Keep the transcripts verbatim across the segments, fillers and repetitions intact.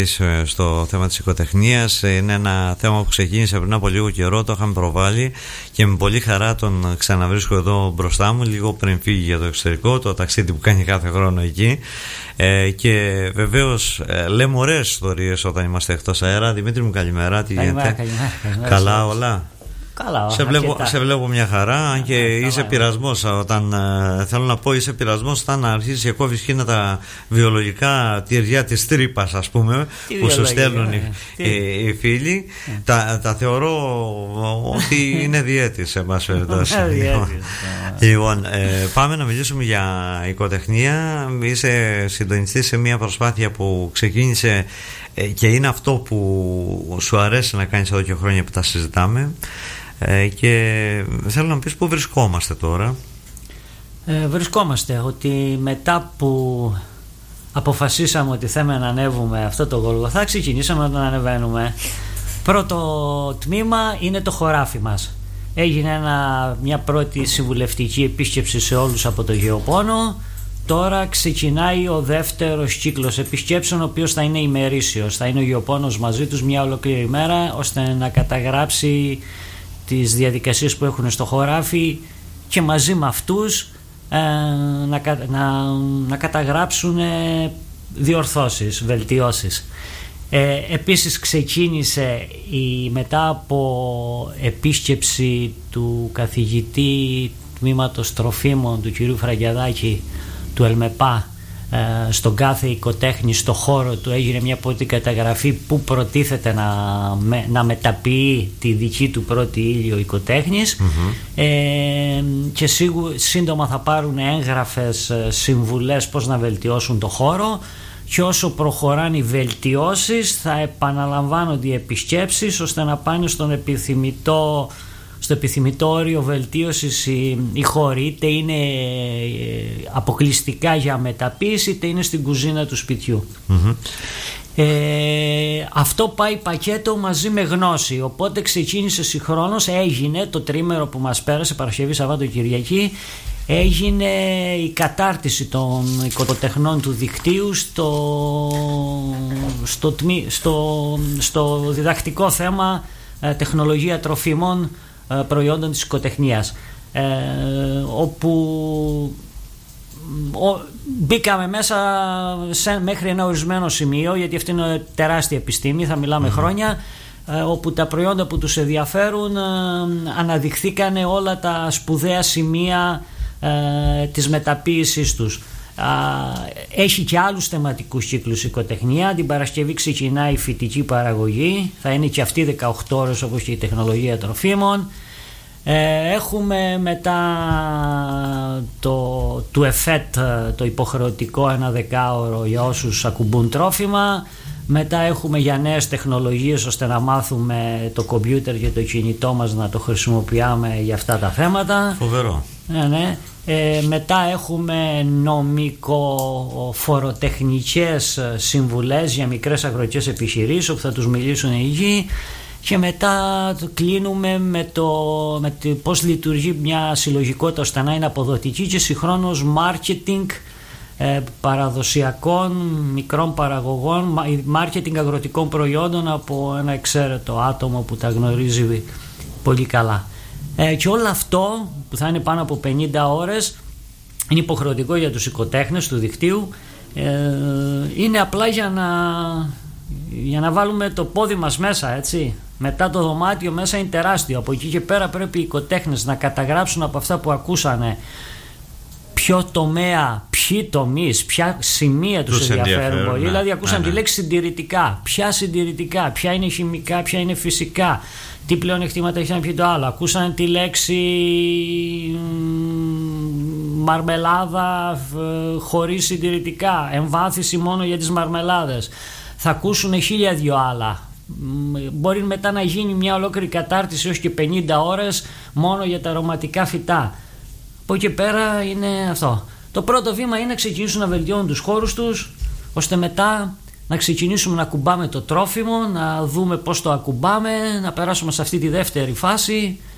στο θέμα της οικοτεχνίας. Είναι ένα θέμα που ξεκίνησε πριν από λίγο καιρό, το είχαμε προβάλει και με πολύ χαρά τον ξαναβρίσκω εδώ μπροστά μου, λίγο πριν φύγει για το εξωτερικό, το ταξίδι που κάνει κάθε χρόνο εκεί. Ε, και βεβαίως ε, λέμε ωραίες ιστορίες όταν είμαστε εκτός αέρα. Δημήτρη μου, καλημέρα. Τι καλημέρα, γίνεται? καλημέρα, καλημέρα. Καλά όλα? Καλά, σε, βλέπω, σε βλέπω μια χαρά, αν και yeah, είσαι πειρασμός όταν, ε, θέλω να πω, είσαι πειρασμός όταν αρχίσεις και κόβεις εκείνα τα βιολογικά τυριά της τρύπας, ας πούμε, τι που σου στέλνουν οι, οι, οι φίλοι. Yeah. τα, τα θεωρώ ότι είναι διέτης σε εμάς περιπτώσει. Λοιπόν, ε, πάμε να μιλήσουμε για οικοτεχνία. Είσαι συντονιστής σε μια προσπάθεια που ξεκίνησε ε, και είναι αυτό που σου αρέσει να κάνεις εδώ και χρόνια που τα συζητάμε. Ε, και θέλω να πεις πού βρισκόμαστε τώρα. ε, Βρισκόμαστε ότι μετά που αποφασίσαμε ότι θέλουμε να ανέβουμε αυτό το Γολγοθά, ξεκινήσαμε να ανεβαίνουμε. Πρώτο τμήμα είναι το χωράφι μας. Έγινε ένα, μια πρώτη συμβουλευτική επίσκεψη σε όλους από το Γεωπόνο. Τώρα ξεκινάει ο δεύτερος κύκλος επισκέψεων, ο οποίος θα είναι ημερήσιος. Θα είναι ο Γεωπόνος μαζί τους μια ολόκληρη μέρα, ώστε να καταγράψει τις διαδικασίες που έχουν στο χωράφι και μαζί με αυτούς ε, να, να, να καταγράψουν ε, διορθώσεις, βελτιώσεις. Ε, επίσης ξεκίνησε η, μετά από επίσκεψη του καθηγητή τμήματος τροφίμων του κυρίου Φραγκιαδάκη του ΕΛΜΕΠΑ ε, στον κάθε οικοτέχνη, στο χώρο του, έγινε μια πρώτη καταγραφή που προτίθεται να, με, να μεταποιεί τη δική του πρώτη ήλιο οικοτέχνης. Mm-hmm. ε, και σίγου, σύντομα θα πάρουν έγγραφες συμβουλές πώς να βελτιώσουν το χώρο, και όσο προχωράνε οι βελτιώσεις θα επαναλαμβάνονται οι επισκέψεις ώστε να πάνε στον επιθυμητό, στο επιθυμητό όριο βελτίωσης οι, οι χώροι, είτε είναι αποκλειστικά για μεταποίηση είτε είναι στην κουζίνα του σπιτιού. Mm-hmm. Ε, αυτό πάει πακέτο μαζί με γνώση, οπότε ξεκίνησε συγχρόνως, έγινε το τρίμερο που μας πέρασε, Παρασκευή, Σαββάτο, Κυριακή, έγινε η κατάρτιση των οικοτεχνών του δικτύου στο, στο, στο, στο διδακτικό θέμα ε, τεχνολογία τροφίμων, ε, προϊόντων της οικοτεχνίας, ε, όπου ο, μπήκαμε μέσα σε, μέχρι ένα ορισμένο σημείο, γιατί αυτή είναι τεράστια επιστήμη, θα μιλάμε mm-hmm. χρόνια, ε, όπου τα προϊόντα που τους ενδιαφέρουν ε, αναδειχθήκαν όλα τα σπουδαία σημεία Ε, της μεταποίησης τους. Α, έχει και άλλους θεματικούς κύκλους οικοτεχνία. Την Παρασκευή ξεκινάει η φυτική παραγωγή, θα είναι και αυτή δεκαοκτώ ώρες όπως και η τεχνολογία τροφίμων. ε, έχουμε μετά το, του ΕΦΕΤ, το υποχρεωτικό ένα δεκάωρο για όσους ακουμπούν τρόφιμα. Μετά έχουμε για νέες τεχνολογίες ώστε να μάθουμε το κομπιούτερ και το κινητό μας να το χρησιμοποιάμε για αυτά τα θέματα. Φοβερό. Ναι, ναι. Ε, μετά έχουμε νομικο-φοροτεχνικές συμβουλές για μικρές αγροτικές επιχειρήσεις όπου θα τους μιλήσουν εκεί, και μετά το κλείνουμε με το, με το πώς λειτουργεί μια συλλογικότητα ώστε να είναι αποδοτική και συγχρόνως marketing ε, παραδοσιακών μικρών παραγωγών, marketing αγροτικών προϊόντων από ένα εξαίρετο άτομο που τα γνωρίζει πολύ καλά. Ε, και όλο αυτό που θα είναι πάνω από πενήντα ώρες είναι υποχρεωτικό για τους οικοτέχνες του δικτύου. ε, είναι απλά για να, για να βάλουμε το πόδι μας μέσα, έτσι. Μετά το δωμάτιο μέσα είναι τεράστιο, από εκεί και πέρα πρέπει οι οικοτέχνες να καταγράψουν από αυτά που ακούσανε ποιο τομέα, ποιοι τομείς, ποια σημεία τους, τους ενδιαφέρουν πολύ. Ναι. Δηλαδή ακούσαν ναι, ναι. τη λέξη συντηρητικά, ποια συντηρητικά, ποια είναι χημικά, ποια είναι φυσικά, τι πλεονεκτήματα έχει να πει το άλλο. Ακούσαν τη λέξη μαρμελάδα χωρίς συντηρητικά, εμβάθυνση μόνο για τις μαρμελάδες. Θα ακούσουν χίλια δυο άλλα. Μπορεί μετά να γίνει μια ολόκληρη κατάρτιση έως και πενήντα ώρες μόνο για τα αρωματικά φυτά. Από εκεί πέρα είναι αυτό. Το πρώτο βήμα είναι να ξεκινήσουν να βελτιώνουν τους χώρους τους, ώστε μετά να ξεκινήσουμε να ακουμπάμε το τρόφιμο, να δούμε πώς το ακουμπάμε, να περάσουμε σε αυτή τη δεύτερη φάση.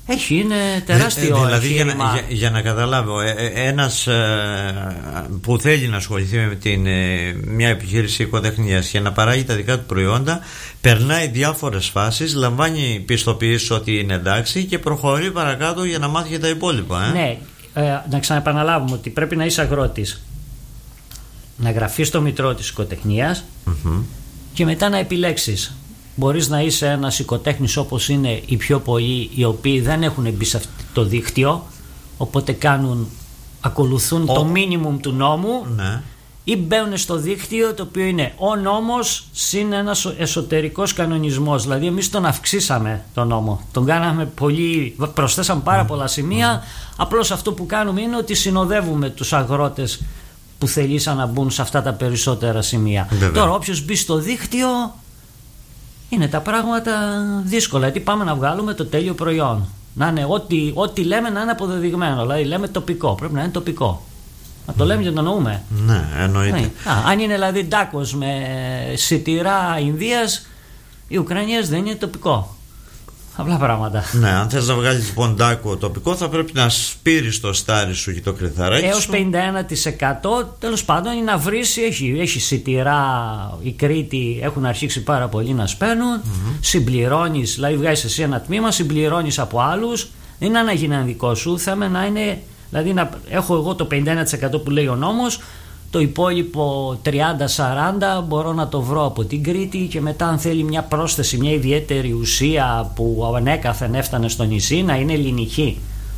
Έχει, είναι τεράστιο. Ε, δηλαδή για να, για, για να καταλάβω, ε, ε, ένας ε, που θέλει να ασχοληθεί με την, ε, μια επιχείρηση οικοτεχνίας και να παράγει τα δικά του προϊόντα, περνάει διάφορες φάσεις, λαμβάνει πιστοποιήσεις ότι είναι εντάξει και προχωρεί παρακάτω για να μάθει και τα υπόλοιπα. Ε. Ναι, ε, να ξαναεπαναλάβουμε ότι πρέπει να είσαι αγρότης, να γραφείς στο μητρό της οικοτεχνίας mm-hmm. και μετά να επιλέξεις. Μπορείς να είσαι ένας οικοτέχνης όπως είναι οι πιο πολλοί, οι οποίοι δεν έχουν μπει σε αυτό το δίκτυο, οπότε κάνουν, ακολουθούν ο... το μίνιμουμ του νόμου, ναι. ή μπαίνουν στο δίκτυο το οποίο είναι ο νόμος συν ένας εσωτερικός κανονισμός. Δηλαδή εμείς τον αυξήσαμε τον νόμο, τον κάναμε πολύ, προσθέσαμε πάρα mm. πολλά σημεία, mm. απλώς αυτό που κάνουμε είναι ότι συνοδεύουμε τους αγρότες που θελήσαν να μπουν σε αυτά τα περισσότερα σημεία. Βέβαια. Τώρα όποιος μπει στο δίκτυο, είναι τα πράγματα δύσκολα, γιατί πάμε να βγάλουμε το τέλειο προϊόν. Να είναι ό,τι, ό,τι λέμε να είναι αποδεδειγμένο. Δηλαδή λέμε τοπικό, πρέπει να είναι τοπικό. Να το λέμε και το εννοούμε. Ναι, εννοείται. Ναι. Α, αν είναι δηλαδή ντάκος με σιτηρά Ινδίας, η Ουκρανίας δεν είναι τοπικό. Απλά πράγματα. Ναι, αν θες να βγάλεις λοιπόν ντάκο τοπικό, θα πρέπει να σπείρεις το στάρι σου και το κρυθαράκι έως σου. πενήντα ένα τοις εκατό τέλος πάντων είναι να βρεις, έχει, έχει σιτηρά, η Κρήτη έχουν αρχίσει πάρα πολύ να σπαίνουν. Mm-hmm. Συμπληρώνεις, δηλαδή βγάζεις εσύ ένα τμήμα, συμπληρώνεις από άλλους. Δεν είναι να γίνει δικό σου, θέμα να είναι. Δηλαδή να έχω εγώ το πενήντα ένα τοις εκατό που λέει ο νόμος, το υπόλοιπο τριάντα σαράντα μπορώ να το βρω από την Κρήτη και μετά αν θέλει μια πρόσθεση, μια ιδιαίτερη ουσία που ανέκαθεν έφτανε στο νησί να είναι ελληνική.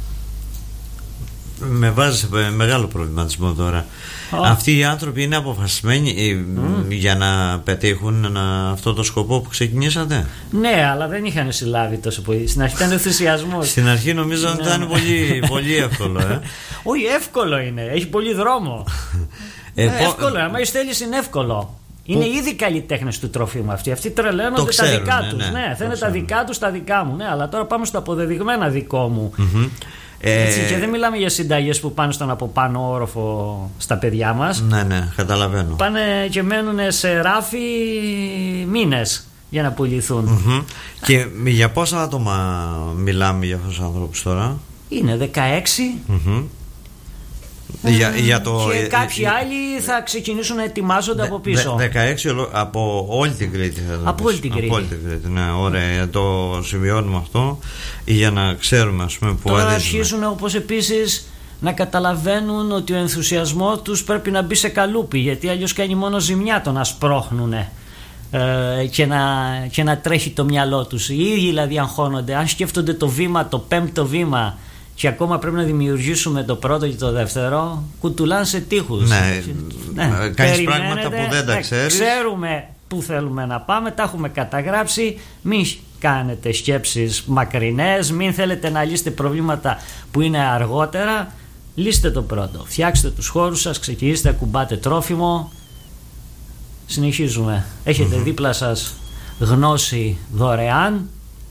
Με βάζει σε μεγάλο προβληματισμό τώρα. Oh. Αυτοί οι άνθρωποι είναι αποφασισμένοι mm. για να πετύχουν ένα, αυτό το σκοπό που ξεκινήσατε. Ναι, αλλά δεν είχαν συλλάβει τόσο πολύ. Στην αρχή ήταν ενθουσιασμός. Στην αρχή νομίζω ότι ήταν πολύ, πολύ εύκολο. Ε. Όχι, εύκολο είναι. Έχει πολύ δρόμο. Ε, ε, εύκολο, άμα θέλεις είναι εύκολο. Είναι που... ήδη καλλιτέχνες του τροφίμου αυτοί. Αυτοί τρελαίνονται τα δικά ναι, τους. Ναι, ναι, θέλουν τα δικά τους, τα δικά μου. Ναι, αλλά τώρα πάμε στο αποδεδειγμένα δικό μου. Mm-hmm. Έτσι, ε... και δεν μιλάμε για συνταγές που πάνε στον από πάνω όροφο στα παιδιά μας. Ναι, ναι, καταλαβαίνω. Πάνε και μένουν σε ράφι μήνες για να πουληθούν. Mm-hmm. Και για πόσα άτομα μιλάμε για αυτούς τους ανθρώπους τώρα? Είναι δεκαέξι. Mm-hmm. Για, για το, και κάποιοι ε, άλλοι θα ξεκινήσουν να ετοιμάζονται δε, από πίσω. δεκαέξι από όλη την Κρήτη. Από όλη την Κρήτη. Από όλη την Κρήτη. Ναι, ωραία, το σημειώνουμε αυτό για να ξέρουμε, ας πούμε, που τώρα αδίζουμε. αρχίζουν όπως επίσης να καταλαβαίνουν ότι ο ενθουσιασμός τους πρέπει να μπει σε καλούπι, γιατί αλλιώς κάνει μόνο ζημιά το να σπρώχνουν ε, και, να, και να τρέχει το μυαλό τους. Οι ίδιοι δηλαδή αγχώνονται. Αν σκέφτονται το βήμα, το πέμπτο βήμα, και ακόμα πρέπει να δημιουργήσουμε το πρώτο και το δεύτερο, κουτουλάν σε τείχους. Ναι, ναι. Κάνεις πράγματα που δεν τα ξέρεις. Ξέρουμε που θέλουμε να πάμε, τα έχουμε καταγράψει. Μην κάνετε σκέψεις μακρινές, μην θέλετε να λύσετε προβλήματα που είναι αργότερα. Λύστε το πρώτο, φτιάξτε τους χώρους σας, ξεκινήστε να κουμπάτε τρόφιμο. Συνεχίζουμε. Έχετε mm-hmm. δίπλα σας γνώση δωρεάν.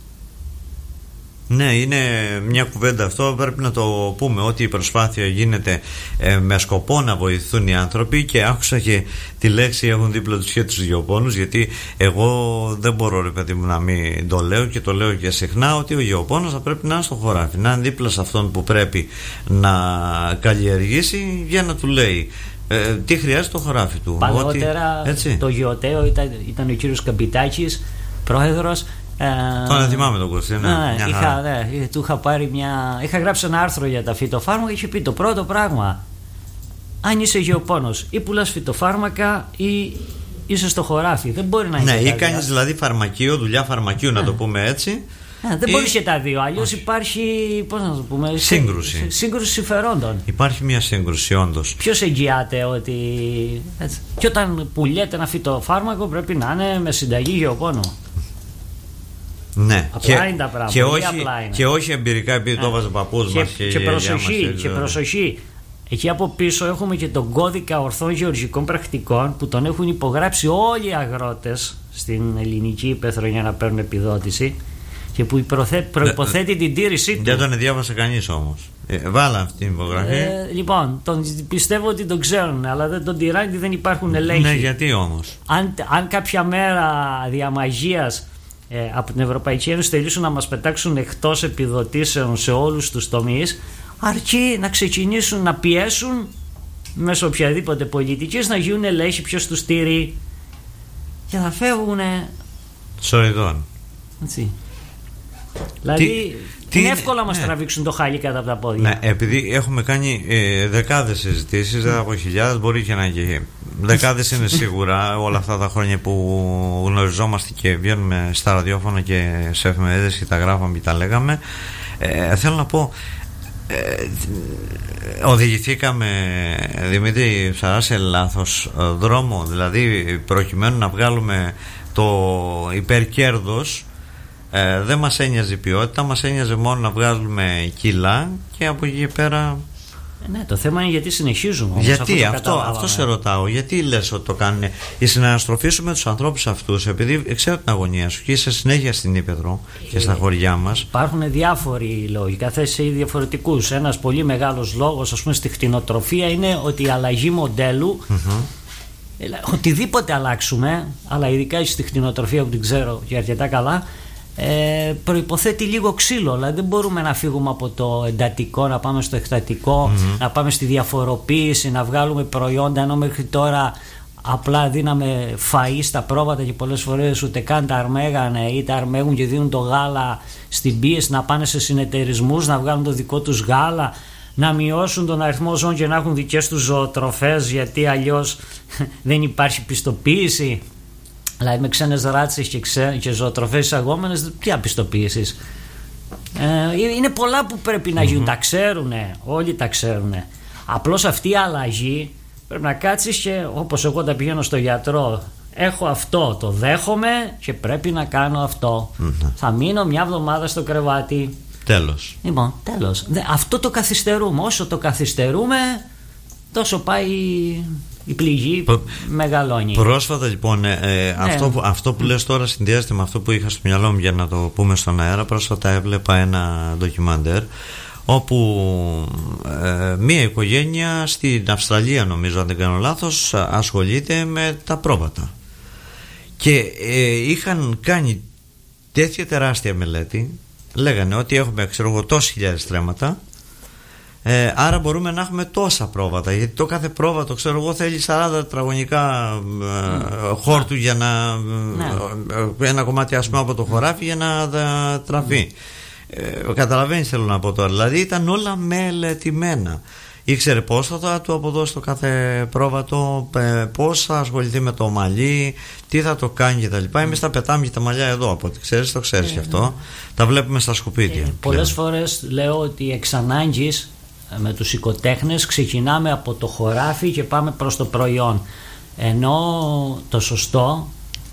Ναι, είναι μια κουβέντα αυτό, πρέπει να το πούμε, ότι η προσπάθεια γίνεται ε, με σκοπό να βοηθούν οι άνθρωποι, και άκουσα και τη λέξη έχουν δίπλα τους και τους γεωπόνους, γιατί εγώ δεν μπορώ, ρε παιδί μου, να μην το λέω, και το λέω και συχνά, ότι ο γεωπόνος θα πρέπει να είναι στο χωράφι, να είναι δίπλα σε αυτόν που πρέπει να καλλιεργήσει, για να του λέει ε, τι χρειάζεται το χωράφι του. Παλαιότερα ότι, το γεωτέο ήταν, ήταν ο κύριος Καμπιτάκης, πρόεδρος. Τώρα θυμάμαι τον Κωστή, ναι. Ναι, είχα, ναι, του είχα πάρει μια. Είχα γράψει ένα άρθρο για τα φυτοφάρμακα και είχε πει το πρώτο πράγμα. Αν είσαι γεωπόνος, ή πουλάς φυτοφάρμακα ή είσαι στο χωράφι. Δεν μπορεί να είναι. Ναι, ή κάνεις δηλαδή φαρμακείο, δουλειά φαρμακείου, ναι. να το πούμε έτσι. Ναι, δεν ή... μπορεί και τα δύο. Αλλιώς υπάρχει. Πώς να το πούμε. Σύγκρουση. Σύγκρουση συμφερόντων. Υπάρχει μια σύγκρουση, όντως. Ποιος εγγυάται ότι. Έτσι. Και όταν πουλιέται ένα φυτοφάρμακο πρέπει να είναι με συνταγή γεωπόνου. Ναι, απλά και, είναι τα πράγματα. Και όχι, και όχι εμπειρικά, επειδή ναι. το έβαζε ο παππούς μας και, και, και προσοχή, μας, και προσοχή. Εκεί από πίσω έχουμε και τον κώδικα ορθών γεωργικών πρακτικών που τον έχουν υπογράψει όλοι οι αγρότες στην ελληνική ύπαιθρο για να παίρνουν επιδότηση, και που προϋποθέτει την τήρησή του. Δεν τον διάβασε κανείς όμως. Ε, βάλα αυτή την υπογραφή. Ε, λοιπόν, τον, πιστεύω ότι τον ξέρουν, αλλά δεν τον τηράνε γιατί δεν υπάρχουν ελέγχοι. Ναι, γιατί όμως? Αν, αν κάποια μέρα διαμαγείας ε, από την Ευρωπαϊκή Ένωση θελήσουν να μας πετάξουν εκτός επιδοτήσεων σε όλους τους τομείς, αρκεί να ξεκινήσουν να πιέσουν μέσω οποιαδήποτε πολιτικής να γίνουν ελέγχοι ποιος τους στηρεί και θα φεύγουνε σοριδών. Έτσι. Δηλαδή τι, είναι τι, εύκολο να μας ναι. τραβήξουν το χάλι κάτω από τα πόδια. Ναι, επειδή έχουμε κάνει ε, δεκάδες συζητήσεις, δεν θα πω χιλιάδες, μπορεί και να είναι δεκάδες είναι σίγουρα όλα αυτά τα χρόνια που γνωριζόμαστε και βγαίνουμε στα ραδιόφωνα και σε εφημερίδες και τα γράφαμε και τα λέγαμε. ε, Θέλω να πω, ε, οδηγηθήκαμε, Δημήτρη Ψαρά, σε λάθος δρόμο, δηλαδή προκειμένου να βγάλουμε το υπερκέρδος. Ε, δεν μας ένοιαζε η ποιότητα, μας ένοιαζε μόνο να βγάζουμε κιλά και από εκεί και πέρα. Ναι, το θέμα είναι γιατί συνεχίζουμε όμως. Γιατί, αυτό, αυτό, αυτό σε ρωτάω, γιατί λες ότι το κάνουν? Η συναναστροφή σου με τους ανθρώπους αυτούς, επειδή ξέρω την αγωνία σου και είσαι συνέχεια στην Ήπεθρο και στα χωριά μας. Υπάρχουν διάφοροι λόγοι, καθένα ή διαφορετικούς. Ένας πολύ μεγάλος λόγος, ας πούμε, στη κτηνοτροφία είναι ότι η αλλαγή μοντέλου. Mm-hmm. Οτιδήποτε αλλάξουμε, αλλά ειδικά στη κτηνοτροφία που την ξέρω και αρκετά καλά, Ε, προϋποθέτει λίγο ξύλο. Δηλαδή δεν μπορούμε να φύγουμε από το εντατικό, να πάμε στο εκτατικό, mm-hmm. να πάμε στη διαφοροποίηση, να βγάλουμε προϊόντα, ενώ μέχρι τώρα απλά δίναμε φαΐ στα πρόβατα και πολλές φορές ούτε καν τα αρμέγανε ή τα αρμέγουν και δίνουν το γάλα στην πίεση, να πάνε σε συνεταιρισμούς, να βγάλουν το δικό τους γάλα, να μειώσουν τον αριθμό ζώων και να έχουν δικές τους ζωοτροφές, γιατί αλλιώς δεν υπάρχει πιστοποίηση. Δηλαδή με ξένες ράτσες και, ξέ, και ζωοτροφές εισαγόμενες, τι απιστοποίησεις. Ε, είναι πολλά που πρέπει να γίνουν. Mm-hmm. Τα ξέρουνε, όλοι τα ξέρουνε. Απλώς αυτή η αλλαγή πρέπει να κάτσεις και όπως εγώ τα πηγαίνω στο γιατρό, έχω αυτό, το δέχομαι και πρέπει να κάνω αυτό. Mm-hmm. Θα μείνω μια εβδομάδα στο κρεβάτι. Τέλος. Λοιπόν, τέλος. Αυτό το καθυστερούμε. Όσο το καθυστερούμε, τόσο πάει η πληγή, Προ... μεγαλώνει. Πρόσφατα λοιπόν, ε, ναι. αυτό, που, αυτό που λες τώρα συνδυάζεται με αυτό που είχα στο μυαλό μου, για να το πούμε στον αέρα. Πρόσφατα έβλεπα ένα ντοκιμαντέρ όπου ε, μία οικογένεια στην Αυστραλία, νομίζω αν δεν κάνω λάθος, ασχολείται με τα πρόβατα και ε, είχαν κάνει τέτοια τεράστια μελέτη. Λέγανε ότι έχουμε, ξέρω εγώ, τόσες χιλιάδες στρέμματα, Ε, άρα μπορούμε να έχουμε τόσα πρόβατα, γιατί το κάθε πρόβατο, ξέρω εγώ, θέλει σαράντα τετραγωνικά ε, χόρτου για να ε, ένα κομμάτι, ας πούμε, από το χωράφι για να ε, τραφεί. ε, Καταλαβαίνεις θέλω να πω τώρα. Δηλαδή ήταν όλα μελετημένα. Ήξερε πώς θα του αποδώσει το κάθε πρόβατο, πώς θα ασχοληθεί με το μαλλί, τι θα το κάνει κτλ. Εμείς τα πετάμε και τα μαλλιά εδώ, από ό,τι ξέρεις, το ξέρεις γι' αυτό. Τα βλέπουμε στα σκουπίδια. Ε, πολλές φορές λέω ότι εξ ανάγκης με τους οικοτέχνες ξεκινάμε από το χωράφι και πάμε προς το προϊόν. Ενώ το σωστό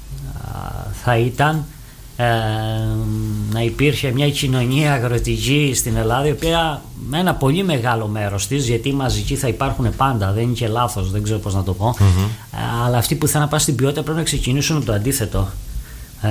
θα ήταν ε, να υπήρχε μια κοινωνία αγροτική στην Ελλάδα, η οποία με ένα πολύ μεγάλο μέρος της, γιατί μαζικοί θα υπάρχουν πάντα, δεν είναι και λάθος, δεν ξέρω πώς να το πω, mm-hmm. αλλά αυτοί που θέλουν να πάνε στην ποιότητα πρέπει να ξεκινήσουν το αντίθετο. ε,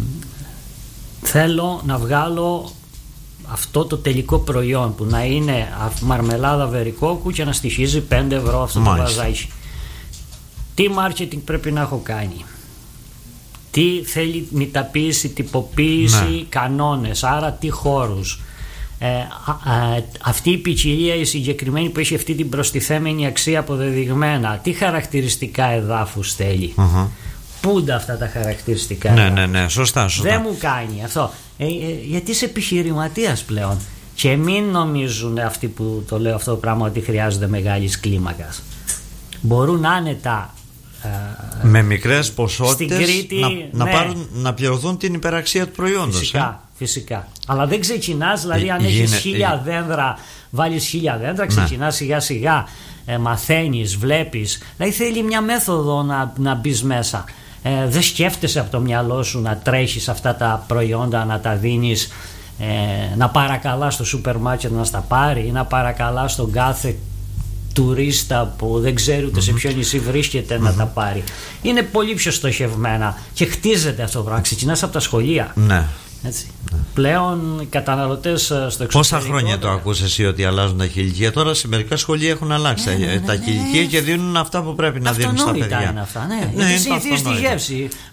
θέλω να βγάλω αυτό το τελικό προϊόν που να είναι μαρμελάδα βερικόκου και να στοιχίζει πέντε ευρώ αυτό το βαζάκι. Τι marketing πρέπει να έχω κάνει, τι θέλει μηταποίηση, τυποποίηση, ναι. κανόνες, άρα τι χώρους, ε, α, α, αυτή η ποικιλία η συγκεκριμένη που έχει αυτή την προστιθέμενη αξία αποδεδειγμένα, τι χαρακτηριστικά εδάφους θέλει, uh-huh. πού είναι αυτά τα χαρακτηριστικά ναι, ναι, ναι, σωστά, σωστά. Δεν μου κάνει αυτό, ε, ε, γιατί είσαι επιχειρηματίας πλέον. Και μην νομίζουν αυτοί που το λέω αυτό το πράγμα ότι χρειάζονται μεγάλης κλίμακας. Μπορούν άνετα με μικρές ποσότητες Κρήτη, να, ναι. να, πάρουν, να πληρωθούν την υπεραξία του προϊόντος. Φυσικά, ε? φυσικά. Αλλά δεν ξεκινάς, δηλαδή αν Γίνε, έχεις χίλια ε... δέντρα, βάλεις χίλια δέντρα, ξεκινάς ναι. σιγά σιγά, ε, μαθαίνεις, βλέπεις. Δηλαδή θέλει μια μέθοδο να, να μπεις μέσα. Ε, δεν σκέφτεσαι από το μυαλό σου να τρέχεις αυτά τα προϊόντα, να τα δίνεις, ε, να παρακαλάς στο σούπερ μάρκετ να στα πάρει ή να παρακαλάς στον κάθε τουρίστα που δεν ξέρει ούτε mm-hmm. σε ποιο νησί βρίσκεται mm-hmm. να τα πάρει. Είναι πολύ πιο στοχευμένα και χτίζεται αυτό το πράγμα. Ξεκινάς από τα σχολεία. Ναι. Έτσι. Ναι. Πλέον οι καταναλωτές στο εξωτερικό. Πόσα χρόνια το ακούς εσύ ότι αλλάζουν τα χιλικία? Τώρα σε μερικά σχολεία έχουν αλλάξει ναι, ναι, ναι, τα χιλικία ναι. και δίνουν αυτά που πρέπει να δίνουν στα παιδιά. Είναι αυτά, ναι. ναι, γιατί συνηθίζει τη γεύση.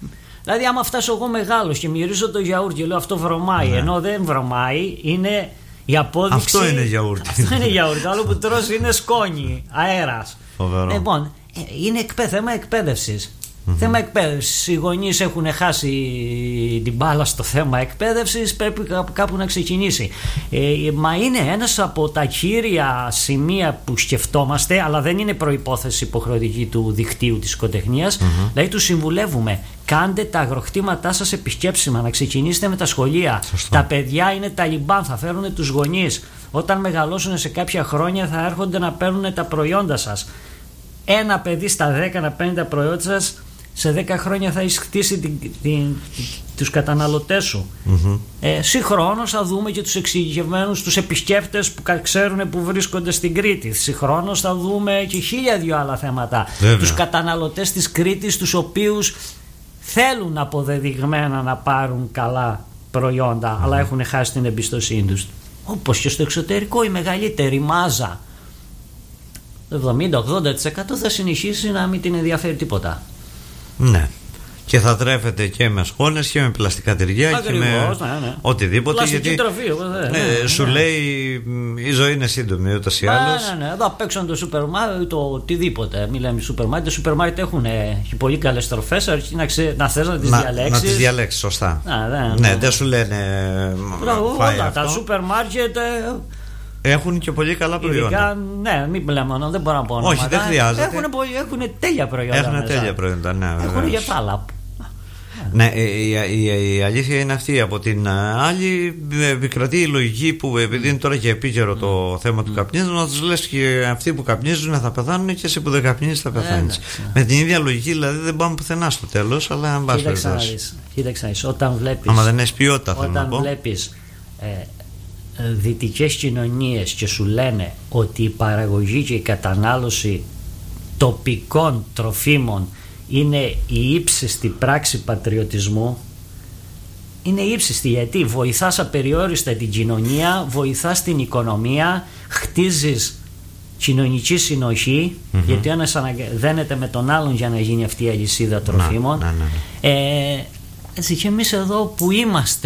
Δηλαδή, άμα φτάσω εγώ μεγάλος και μυρίζω το γιαούρτι και λέω αυτό βρωμάει, ναι. ενώ δεν βρωμάει, είναι η απόδειξη. Αυτό είναι γιαούρτι. Αυτό είναι γιαούρτι. Το άλλο που τρως είναι σκόνη, αέρας. Φοβερό. Λοιπόν, είναι εκπαί... θέμα εκπαίδευσης. Mm-hmm. Θέμα εκπαίδευσης. Οι γονείς έχουν χάσει την μπάλα στο θέμα εκπαίδευσης, πρέπει κάπου να ξεκινήσει. Ε, μα είναι ένας από τα κύρια σημεία που σκεφτόμαστε, αλλά δεν είναι προϋπόθεση υποχρεωτική του δικτύου της οικοτεχνίας. Mm-hmm. Δηλαδή, τους συμβουλεύουμε, κάντε τα αγροκτήματά σας επισκέψιμα, να ξεκινήσετε με τα σχολεία. Σωστό. Τα παιδιά είναι ταλιμπάν, θα φέρουν τους γονείς. Όταν μεγαλώσουν σε κάποια χρόνια, θα έρχονται να παίρνουν τα προϊόντα σας. Ένα παιδί στα δέκα να παίρνει τα προϊόντα σας, σε δέκα χρόνια θα έχεις χτίσει την, την, την, τους καταναλωτές σου. Mm-hmm. Ε, συγχρόνως θα δούμε και τους εξειδικευμένους, τους επισκέπτες που ξέρουν που βρίσκονται στην Κρήτη. Συγχρόνως θα δούμε και χίλια δυο άλλα θέματα. Βέβαια. Τους καταναλωτές της Κρήτης, τους οποίους θέλουν αποδεδειγμένα να πάρουν καλά προϊόντα, mm-hmm. αλλά έχουν χάσει την εμπιστοσύνη τους. Όπως και στο εξωτερικό, η μεγαλύτερη μάζα, εβδομήντα με ογδόντα τοις εκατό, θα συνεχίσει να μην την ενδιαφέρει τίποτα. Ναι. Και θα τρέφεται και με σκόνες και με πλαστικά τυριά. Ακριβώς, και με ναι, ναι. οτιδήποτε. Πλαστική γιατί τροφή, ναι, ναι, ναι, σου ναι. λέει η ζωή είναι σύντομη ούτως ή άλλως. Ναι, ναι, ναι. Εδώ απ' έξω το σούπερ μάρκετ, το οτιδήποτε. Μην λέμε σούπερ μάρκετ. Τα σούπερ μάρκετ έχουν πολύ καλές τροφές, αρκεί να, ξε... να θες να τις να, διαλέξεις. Να τις διαλέξεις, σωστά. Α, ναι, ναι, ναι. δεν σου λένε. Όλα τα σούπερ μάρκετ. Έχουν και πολύ καλά προϊόντα. Ειδικά, ναι, μην λέμε, δεν μπορώ να πω. Όχι, δεν χρειάζεται. Έχουν, έχουν τέλεια προϊόντα. Έχουν μέσα. τέλεια προϊόντα, ναι. Έχουν για τα άλλα. Ναι, η, η, η αλήθεια είναι αυτή. Από την άλλη, επικρατεί η λογική που, επειδή είναι τώρα και επίκαιρο το θέμα του καπνίσματος, να τους λες και αυτοί που καπνίζουν θα πεθάνουν και εσύ που δεν καπνίζεις θα πεθάνεις. Με την ίδια λογική, δηλαδή δεν πάμε πουθενά στο τέλος, αλλά αν πας περιπτώσει. Κοίταξε να δεις, όταν βλέπεις. Άμα δεν έχεις ποιότητα, θέλω να πω. Όταν βλέπεις ε, δυτικές κοινωνίες και σου λένε ότι η παραγωγή και η κατανάλωση τοπικών τροφίμων είναι η ύψιστη πράξη πατριωτισμού, είναι ύψιστη γιατί βοηθάς απεριόριστα την κοινωνία, βοηθάς την οικονομία, χτίζεις κοινωνική συνοχή, mm-hmm. γιατί ο ένας δένεται με τον άλλον για να γίνει αυτή η αλυσίδα τροφίμων. Να, να, να. Ε, έτσι και εμείς εδώ που είμαστε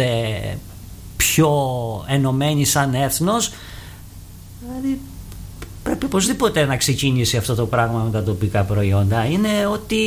πιο ενωμένοι σαν έθνος, δηλαδή πρέπει οπωσδήποτε να ξεκινήσει αυτό το πράγμα με τα τοπικά προϊόντα. Είναι ότι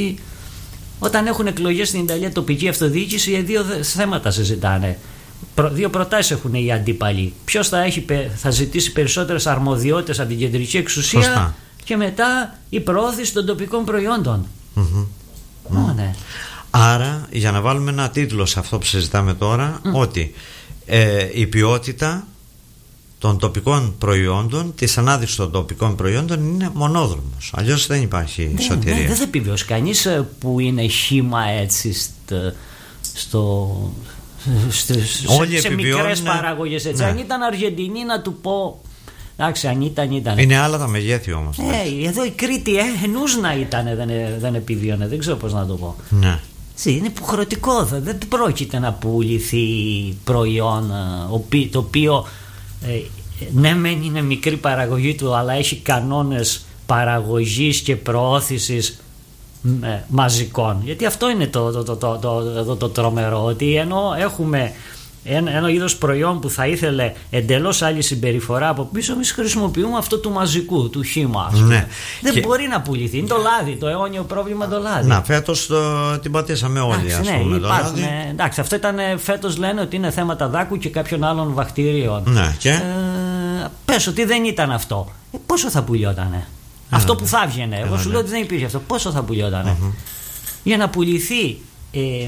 όταν έχουν εκλογές στην Ιταλία τοπική αυτοδιοίκηση, δύο θέματα συζητάνε. Δύο προτάσεις έχουν οι αντίπαλοι. Ποιος θα, έχει, θα ζητήσει περισσότερες αρμοδιότητες από την κεντρική εξουσία. Σωστά. Και μετά η προώθηση των τοπικών προϊόντων. Mm-hmm. Oh, ναι. Άρα, για να βάλουμε ένα τίτλο σε αυτό που συζητάμε τώρα, mm. ότι ε, η ποιότητα των τοπικών προϊόντων, της ανάδειξης των τοπικών προϊόντων είναι μονόδρομος. Αλλιώς δεν υπάρχει σωτηρία. Δεν, δεν θα επιβιώσει κανείς που είναι χύμα έτσι στο, στο, στο, σε, σε μικρές παραγωγές έτσι. Ναι. Αν ήταν Αργεντινή να του πω, εντάξει, αν ήταν, ήταν. Είναι άλλα τα μεγέθη όμως. Ε, εδώ η Κρήτη ε, ενούς να ήταν, δεν, δεν επιβίωνε, δεν ξέρω πώς να το πω. Ναι. Είναι υποχρεωτικό, δεν πρόκειται να πουληθεί προϊόν το οποίο ε, ναι μεν είναι μικρή παραγωγή του, αλλά έχει κανόνες παραγωγής και προώθησης ε, μαζικών. Γιατί αυτό είναι το, το, το, το, το, το, το τρομερό, ότι ενώ έχουμε ένα, ένα είδος προϊόν που θα ήθελε εντελώς άλλη συμπεριφορά από πίσω, εμείς χρησιμοποιούμε αυτό του μαζικού, του χύμα. Ναι. Δεν και... μπορεί να πουληθεί. Είναι το λάδι, το αιώνιο πρόβλημα το λάδι. Να, φέτος το, την πατήσαμε όλοι. Εντάξει, ας πούμε, ναι, το υπάρχουν, λάδι. Εντάξει, αυτό ήταν φέτος, λένε ότι είναι θέματα δάκου και κάποιων άλλων βακτηρίων. Ναι, και... ε, πες ότι δεν ήταν αυτό. Ε, πόσο θα πουλιότανε? Ε, αυτό που θα βγαινε. Εγώ σου λέω ότι δεν υπήρχε αυτό. Πόσο θα πουλιότανε? Mm-hmm. Για να πουληθεί ε,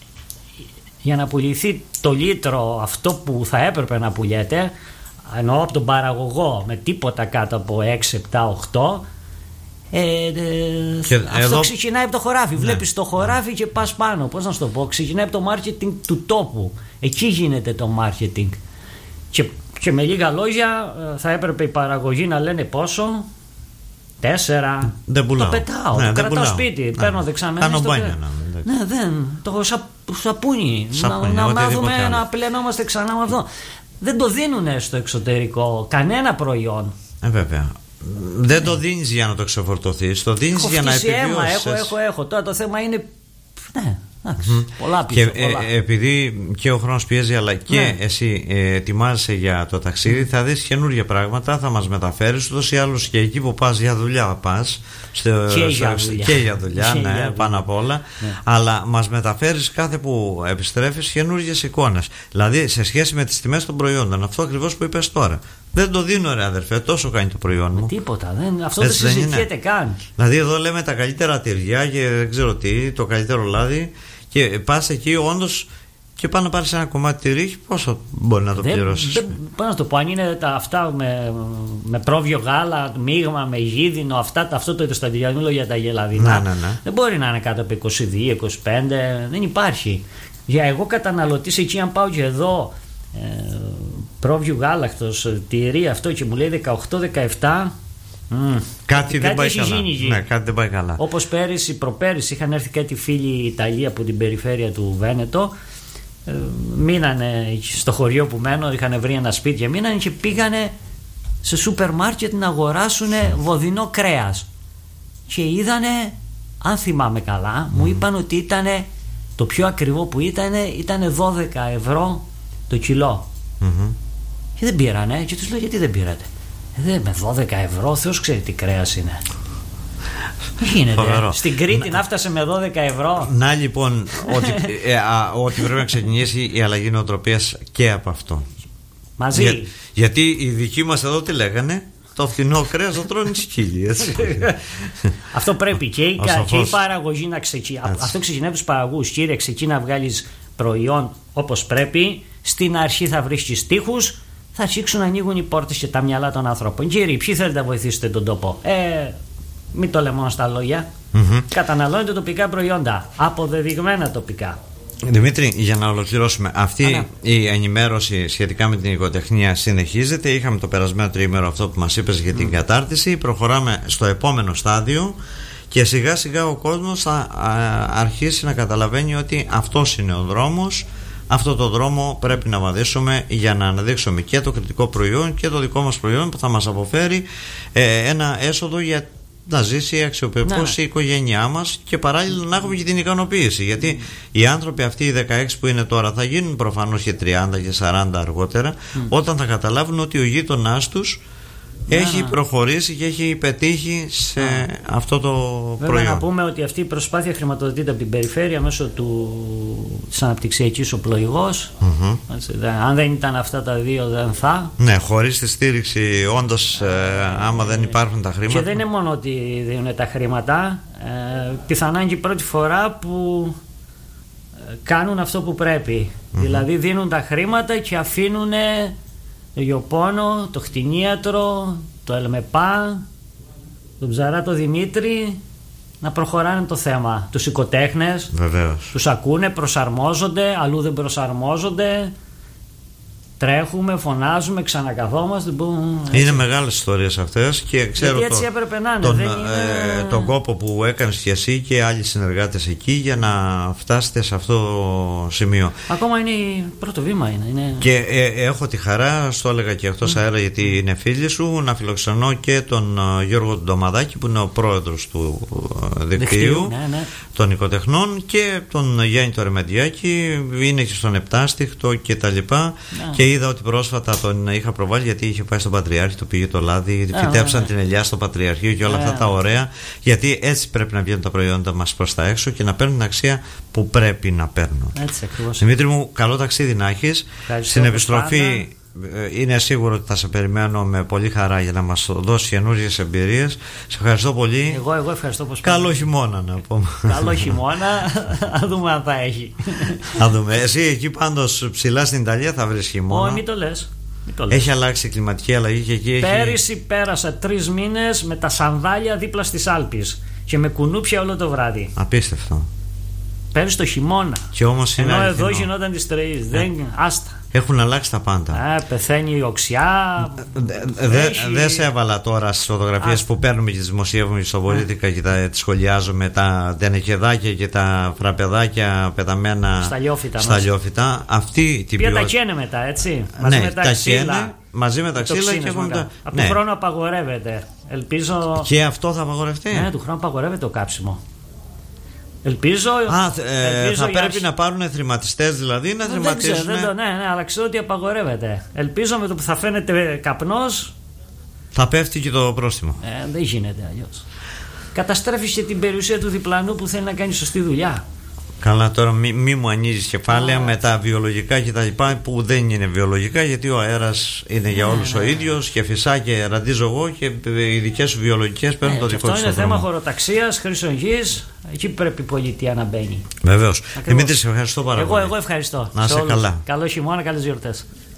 για να πουληθεί το λίτρο αυτό που θα έπρεπε να πουλιέται, εννοώ από τον παραγωγό, με τίποτα κάτω από έξι, επτά, οκτώ, ε, ε, αυτό εδώ... ξεκινάει από το χωράφι. Ναι. Βλέπεις το χωράφι και πας πάνω. Πώς να σου το πω? Ξεκινάει από το μάρκετινγκ του τόπου. Εκεί γίνεται το μάρκετινγκ. Και, και με λίγα λόγια θα έπρεπε η παραγωγή να λένε πόσο? Τέσσερα. Δεν πουλάω. Το πετάω, ναι, το κρατάω πουλάω. σπίτι, ναι. Παίρνω δεξαμενή. Κάνω μπάνια. Ναι, δεν. Το σα, σαπούνι. Σαπούνι. Να, να μάθουμε να πλενόμαστε ξανά με αυτό. Δεν το δίνουν στο εξωτερικό κανένα προϊόν. Ε, βέβαια. Δεν ναι. το δίνεις για να το ξεφορτωθείς, το δίνεις για να επιβιώσεις. Έχω, έχω, έχω. Τώρα το θέμα είναι. Ναι. Mm-hmm. Πολλά πίσω, και πολλά. Ε, επειδή και ο χρόνος πιέζει, αλλά και ναι. εσύ ε, ετοιμάζεσαι για το ταξίδι, mm. θα δεις καινούργια πράγματα, θα μας μεταφέρεις ούτως ή άλλως, και εκεί που πας για δουλειά πας στο, και, για δουλειά. και για δουλειά, ναι, για πάνω απ' όλα, ναι. αλλά μας μεταφέρεις κάθε που επιστρέφεις καινούργιες εικόνες, δηλαδή σε σχέση με τις τιμές των προϊόντων, αυτό ακριβώς που είπες τώρα. Δεν το δίνω, ρε αδερφέ, τόσο κάνει το προϊόν μου. Τίποτα, δεν, αυτό δεν συζητιέται καν. Δηλαδή εδώ λέμε τα καλύτερα τυριά και δεν ξέρω τι, το καλύτερο λάδι, και πας εκεί όντως και πάνε να πάρεις ένα κομμάτι τυρί, πόσο μπορεί να το δεν, πληρώσεις? Δεν, πώς να το πω, αν είναι τα, αυτά με, με πρόβιο γάλα, μείγμα, με γίδινο, αυτά, αυτό το ισταντιανούλο για τα γελαδινά, ναι, ναι, ναι. δεν μπορεί να είναι κάτω από είκοσι δύο είκοσι πέντε, δεν υπάρχει. Για εγώ καταναλωτής εκεί, αν πάω και εδώ ε, πρόβιου γάλακτος, τυρί αυτό και μου λέει δεκαοκτώ δεκαεπτά, Mm. Κάτι, δεν πάει καλά. Ναι, κάτι δεν πάει καλά. Όπως πέρυσι, προπέρυσι είχαν έρθει κάτι φίλοι Ιταλοί από την περιφέρεια του Βένετο, ε, μείνανε στο χωριό που μένω, είχαν βρει ένα σπίτι και μείνανε και πήγανε σε σούπερ μάρκετ να αγοράσουν βοδινό κρέας και είδανε, αν θυμάμαι καλά, mm. μου είπαν ότι ήταν το πιο ακριβό που ήταν ήταν δώδεκα ευρώ το κιλό. Mm-hmm. Και δεν πήρανε, και τους λέω γιατί δεν πήρατε? Ε, με δώδεκα ευρώ, Θεός ξέρει τι κρέας είναι. Γίνεται. Στην Κρήτη να φτάσε με δώδεκα ευρώ. Να λοιπόν, ότι, ε, α, ότι πρέπει να ξεκινήσει η αλλαγή νοοτροπίας και από αυτό. Μαζί. Για, γιατί οι δικοί μας εδώ τι λέγανε? Το φθηνό κρέας το τρώνε σκύλοι. Αυτό πρέπει και η, και η παραγωγή να ξεκινήσει. Αυτό ξεκινάει από τους παραγωγούς. Κύριε, ξεκινά να βγάλεις προϊόν όπως πρέπει. Στην αρχή θα βρίσκεις τείχους. Θα αρχίσουν να ανοίγουν οι πόρτες και τα μυαλά των ανθρώπων. Κύριοι, ποιοι θέλετε να βοηθήσετε τον τόπο? Ε, μην το λέμε μόνο στα λόγια. Mm-hmm. Καταναλώνετε τοπικά προϊόντα. Αποδεδειγμένα τοπικά. Δημήτρη, για να ολοκληρώσουμε, αυτή Α, ναι. η ενημέρωση σχετικά με την οικοτεχνία συνεχίζεται. Είχαμε το περασμένο τριήμερο αυτό που μας είπες για την mm. κατάρτιση. Προχωράμε στο επόμενο στάδιο και σιγά σιγά ο κόσμος θα α, αρχίσει να καταλαβαίνει ότι αυτός είναι ο δρόμος. Αυτό το δρόμο πρέπει να βαδίσουμε για να αναδείξουμε και το κριτικό προϊόν και το δικό μας προϊόν που θα μας αποφέρει ε, ένα έσοδο για να ζήσει αξιοπρεπώς η οικογένειά μας και παράλληλα να έχουμε και την ικανοποίηση, γιατί mm. οι άνθρωποι αυτοί οι δεκαέξι που είναι τώρα θα γίνουν προφανώς και τριάντα και σαράντα αργότερα, mm. όταν θα καταλάβουν ότι ο γείτονάς τους έχει προχωρήσει και έχει πετύχει σε Α. αυτό το Βέβαια, προϊόν. Να πούμε ότι αυτή η προσπάθεια χρηματοδοτείται από την περιφέρεια μέσω του, της αναπτυξιακής οπλοϊγός. Mm-hmm. Αν δεν ήταν αυτά τα δύο δεν θα. Ναι, χωρίς τη στήριξη όντως ε, άμα δεν υπάρχουν τα χρήματα. Και δεν είναι μόνο ότι δίνουν τα χρήματα, ε, πιθανά και η πρώτη φορά που ε, κάνουν αυτό που πρέπει. Mm-hmm. Δηλαδή δίνουν τα χρήματα και αφήνουν το Ιωπόνο, το Χτινίατρο, το Ελμεπά, τον Ψαράτο Δημήτρη να προχωράνε το θέμα. Τους οικοτέχνες, βεβαίως, τους ακούνε, προσαρμόζονται, αλλού δεν προσαρμόζονται. Τρέχουμε, φωνάζουμε, ξανακαθόμαστε. Είναι μεγάλες ιστορίες αυτές και ξέρω γιατί έτσι το, έπρεπε να είναι, τον, δεν είναι... ε, τον κόπο που έκανες και εσύ και άλλοι συνεργάτες εκεί για να φτάσετε σε αυτό το σημείο. Ακόμα είναι πρώτο βήμα είναι, είναι... Και ε, έχω τη χαρά, στο έλεγα και αυτός mm. αέρα γιατί είναι φίλοι σου, να φιλοξενώ και τον uh, Γιώργο Ντομαδάκη που είναι ο πρόεδρος του uh, δικτύου ναι, ναι. των οικοτεχνών και τον Γιάννη το Ρεμεντιάκη, είναι και στον Επτάστιχτο και τα λοιπά ναι. Και είδα ότι πρόσφατα τον είχα προβάλει γιατί είχε πάει στον Πατριάρχη, το πήγε το λάδι, yeah, φυτέψαν yeah, yeah. την ελιά στο Πατριαρχείο και όλα yeah, αυτά τα ωραία, γιατί έτσι πρέπει να βγαίνουν τα προϊόντα μας προς τα έξω και να παίρνουν την αξία που πρέπει να παίρνουν. Έτσι ακριβώς. Δημήτρη μου, καλό ταξίδι να έχεις. Στην επιστροφή είναι σίγουρο ότι θα σε περιμένω με πολύ χαρά για να μας δώσει καινούριες εμπειρίες. Σε ευχαριστώ πολύ. Εγώ, εγώ ευχαριστώ πως Καλό πάμε. Χειμώνα να πούμε. Καλό χειμώνα, να δούμε αν θα έχει. Να δούμε. Εσύ εκεί πάντως ψηλά στην Ιταλία θα βρεις χειμώνα? Όχι, μην το λες. Το λες. Έχει αλλάξει η κλιματική αλλαγή και εκεί έχει... Πέρυσι πέρασα τρεις μήνες με τα σανδάλια δίπλα στις Άλπεις και με κουνούπια όλο το βράδυ. Απίστευτο. Πέρυσι το χειμώνα. Και όμως είναι ενώ αληθινό. Εδώ γινόταν τις τρεις. Δεν... Άστα. Έχουν αλλάξει τα πάντα. Ε, πεθαίνει η οξιά. Δεν δε, δε σε έβαλα τώρα στις φωτογραφίες που παίρνουμε και τις δημοσιεύουμε στο Πολίτικα και τα, τις σχολιάζουμε, τα τενεκεδάκια και τα φραπεδάκια πεταμένα στα λιόφυτα. Στα λιόφυτα. Αυτή την ποιότητα. Τα καίνε μετά, έτσι. Μαζί ναι, με τα, τα ξύλα. Καίνε, μαζί με τα ξύλα και έχουμε τα... Από ναι. του χρόνου απαγορεύεται. Ελπίζω. Και αυτό θα απαγορευτεί. Ναι, του χρόνου απαγορεύεται το κάψιμο. Ελπίζω. Α, ε, ελπίζω θα πρέπει αρχ... να πάρουν θρηματιστές δηλαδή, να θρηματίσουν. Δεν ξέρω, δεν το, ναι, ναι, αλλά ξέρω ότι απαγορεύεται. Ελπίζω με το που θα φαίνεται καπνός. Θα πέφτει και το πρόστιμο. Ε, δεν γίνεται αλλιώς. Καταστρέφεις και την περιουσία του διπλανού που θέλει να κάνει σωστή δουλειά. Καλά, τώρα μη, μη μου ανοίγεις κεφάλαια με τα βιολογικά και τα λοιπά που δεν είναι βιολογικά, γιατί ο αέρας είναι για ναι, όλους ναι. ο ίδιος και φυσά και ραντίζω εγώ και οι δικές σου βιολογικές παίρνουν ναι, το δικό τους. Αυτό είναι θέμα χωροταξίας, χρήσεων γης. Εκεί πρέπει η πολιτεία να μπαίνει. Βεβαίως. Δημήτρη, σε ευχαριστώ πάρα εγώ, πολύ. Εγώ ευχαριστώ. Να είσαι καλά. Καλό χειμώνα, καλές γιορτές.